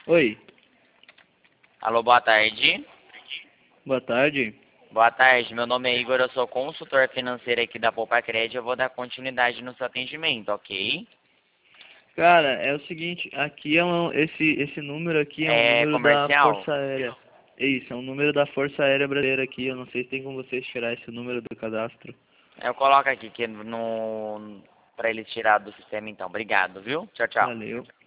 Oi, Alô, boa tarde. boa tarde. Boa tarde, meu nome é Igor, eu sou consultor financeiro aqui da Poupa Crédito. Eu vou dar continuidade no seu atendimento, ok? Cara, é o seguinte, aqui esse número aqui é um É número da comercial? Força Aérea. É isso, é um número da Força Aérea Brasileira aqui. Eu não sei se tem como vocês tirar esse número do cadastro. Eu coloco aqui que no para ele tirar do sistema então. Obrigado, viu? Tchau, tchau. Valeu.